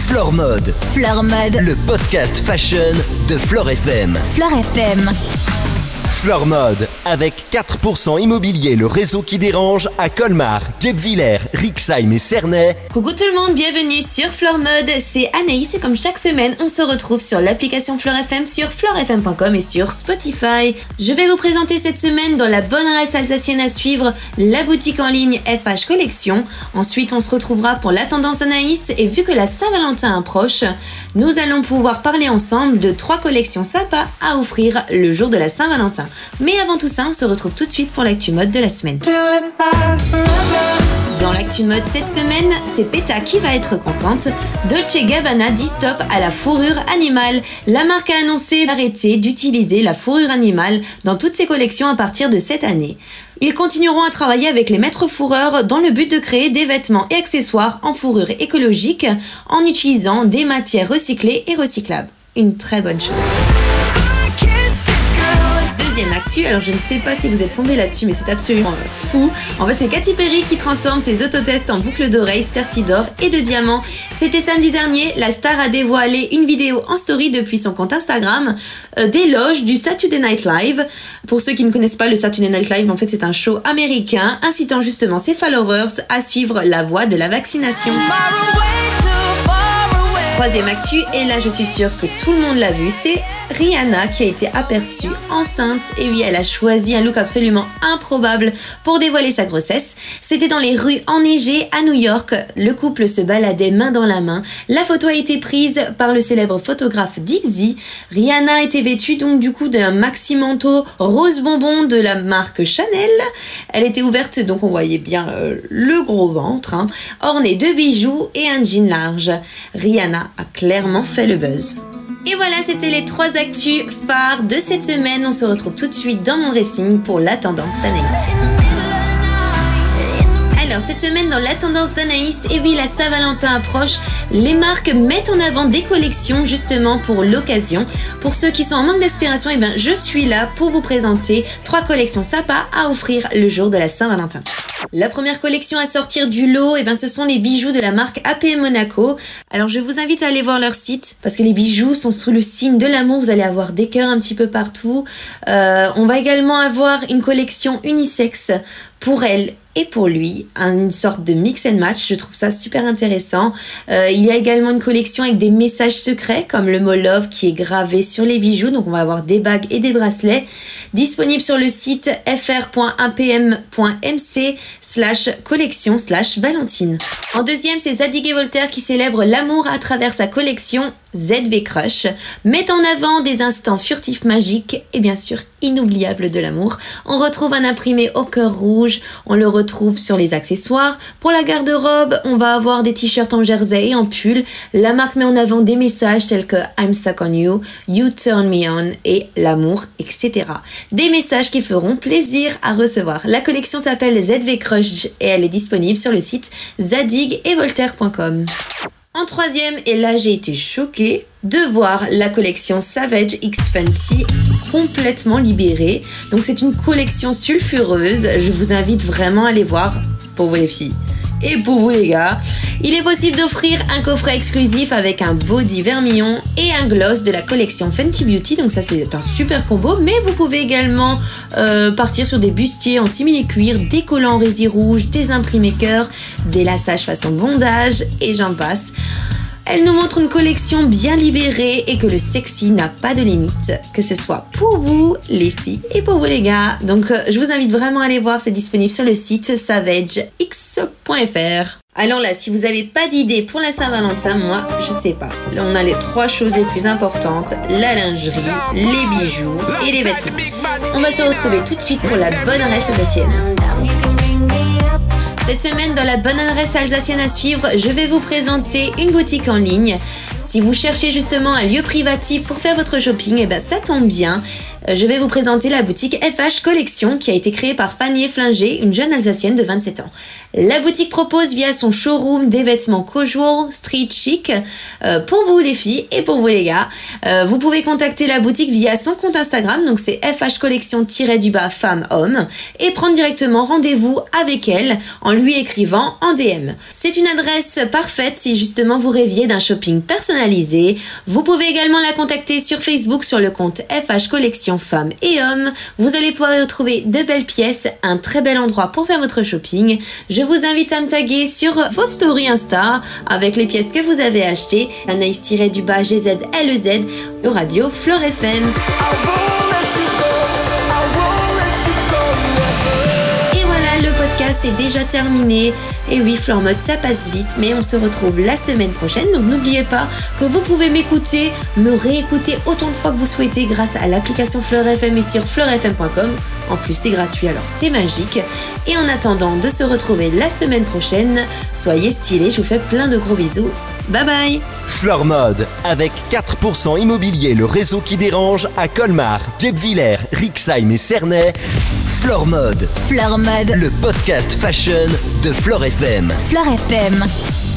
Flore Mode. Flore Mode. Le podcast fashion de Flore FM. Flore FM. Flore Mode, avec 4% Immobilier, le réseau qui dérange, à Colmar, Guebwiller, Rixheim et Cernay. Coucou tout le monde, bienvenue sur Flore Mode, c'est Anaïs et comme chaque semaine, on se retrouve sur l'application Flore FM, sur florefm.com et sur Spotify. Je vais vous présenter cette semaine dans la bonne adresse alsacienne à suivre, la boutique en ligne FH Collection. Ensuite, on se retrouvera pour la tendance Anaïs et vu que la Saint-Valentin approche, nous allons pouvoir parler ensemble de 3 collections sympas à offrir le jour de la Saint-Valentin. Mais avant tout ça, on se retrouve tout de suite pour l'actu mode de la semaine. Dans l'actu mode cette semaine, c'est Peta qui va être contente. Dolce & Gabbana dit stop à la fourrure animale. La marque a annoncé arrêter d'utiliser la fourrure animale dans toutes ses collections à partir de cette année. Ils continueront à travailler avec les maîtres fourreurs dans le but de créer des vêtements et accessoires en fourrure écologique en utilisant des matières recyclées et recyclables. Une très bonne chose. Deuxième actu, alors je ne sais pas si vous êtes tombé là-dessus, mais c'est absolument fou. En fait, c'est Katy Perry qui transforme ses autotests en boucles d'oreilles serties d'or et de diamants. C'était samedi dernier, la star a dévoilé une vidéo en story depuis son compte Instagram d'éloge du Saturday Night Live. Pour ceux qui ne connaissent pas le Saturday Night Live, en fait, c'est un show américain incitant justement ses followers à suivre la voie de la vaccination. Troisième actu, et là je suis sûre que tout le monde l'a vu, c'est Rihanna qui a été aperçue enceinte. Et oui, elle a choisi un look absolument improbable pour dévoiler sa grossesse. C'était dans les rues enneigées à New York. Le couple se baladait main dans la main. La photo a été prise par le célèbre photographe Dixie. Rihanna était vêtue donc du coup d'un maxi manteau rose bonbon de la marque Chanel. Elle était ouverte, donc on voyait bien le gros ventre, orné de bijoux et un jean large. Rihanna a clairement fait le buzz. Et voilà, c'était les 3 actus phares de cette semaine. On se retrouve tout de suite dans mon dressing pour la tendance d'Anaïs. Alors, cette semaine, dans la tendance d'Anaïs, et oui, la Saint-Valentin approche, les marques mettent en avant des collections justement pour l'occasion. Pour ceux qui sont en manque d'inspiration, je suis là pour vous présenter 3 collections sympas à offrir le jour de la Saint-Valentin. La première collection à sortir du lot, ce sont les bijoux de la marque APM Monaco. Alors, je vous invite à aller voir leur site parce que les bijoux sont sous le signe de l'amour. Vous allez avoir des cœurs un petit peu partout. On va également avoir une collection unisexe pour elle et pour lui, une sorte de mix and match. Je trouve ça super intéressant. Il y a également une collection avec des messages secrets comme le mot love qui est gravé sur les bijoux. Donc on va avoir des bagues et des bracelets disponibles sur le site fr.apm.mc/collection/Valentine. En deuxième, c'est Zadig & Voltaire qui célèbre l'amour à travers sa collection ZV Crush, met en avant des instants furtifs magiques et bien sûr inoubliables de l'amour. On retrouve un imprimé au cœur rouge, on le retrouve sur les accessoires. Pour la garde-robe, on va avoir des t-shirts en jersey et en pull. La marque met en avant des messages tels que I'm stuck on you, you turn me on et l'amour, etc. Des messages qui feront plaisir à recevoir. La collection s'appelle ZV Crush et elle est disponible sur le site zadigvoltaire.com. En troisième, et là j'ai été choquée de voir la collection Savage X Fenty complètement libérée. Donc c'est une collection sulfureuse, je vous invite vraiment à aller voir pour vous les filles. Et pour vous les gars, il est possible d'offrir un coffret exclusif avec un body vermillon et un gloss de la collection Fenty Beauty. Donc ça c'est un super combo, mais vous pouvez également partir sur des bustiers en simili-cuir, des collants en résille rouge, des imprimés cœur, des lassages façon bondage et j'en passe. Elle nous montre une collection bien libérée et que le sexy n'a pas de limite, que ce soit pour vous les filles et pour vous les gars. Donc je vous invite vraiment à aller voir, c'est disponible sur le site savagex.fr. Alors là, si vous n'avez pas d'idée pour la Saint-Valentin, moi, je sais pas. Là, on a les 3 choses les plus importantes, la lingerie, les bijoux et les vêtements. On va se retrouver tout de suite pour la bonne adresse alsacienne. Cette semaine, dans la bonne adresse alsacienne à suivre, je vais vous présenter une boutique en ligne. Si vous cherchez justement un lieu privatif pour faire votre shopping, ça tombe bien. je vais vous présenter la boutique FH Collection qui a été créée par Fanny Flinger, une jeune Alsacienne de 27 ans. La boutique propose via son showroom des vêtements casual, street chic, pour vous les filles et pour vous les gars. Vous pouvez contacter la boutique via son compte Instagram, donc c'est FH Collection-femmes-hommes, et prendre directement rendez-vous avec elle en lui écrivant en DM. C'est une adresse parfaite si justement vous rêviez d'un shopping personnalisé. Vous pouvez également la contacter sur Facebook sur le compte FH Collection Femmes et Hommes. Vous allez pouvoir y retrouver de belles pièces, un très bel endroit pour faire votre shopping. Je vous invite à me taguer sur vos stories Insta avec les pièces que vous avez achetées. Anaïs-du-bas GZLEZ, Radio Fleur FM. Le podcast est déjà terminé. Et oui, Fleur Mode, ça passe vite, mais on se retrouve la semaine prochaine. Donc n'oubliez pas que vous pouvez m'écouter, me réécouter autant de fois que vous souhaitez grâce à l'application Fleur FM et sur fleurfm.com. En plus, c'est gratuit, alors c'est magique. Et en attendant de se retrouver la semaine prochaine, soyez stylés, je vous fais plein de gros bisous. Bye bye. Fleur Mode, avec 4% Immobilier, le réseau qui dérange, à Colmar, Diepvillers, Rixheim et Cernay. Fleur Mode. Fleur Mode. Le podcast fashion de Fleur FM. Fleur FM.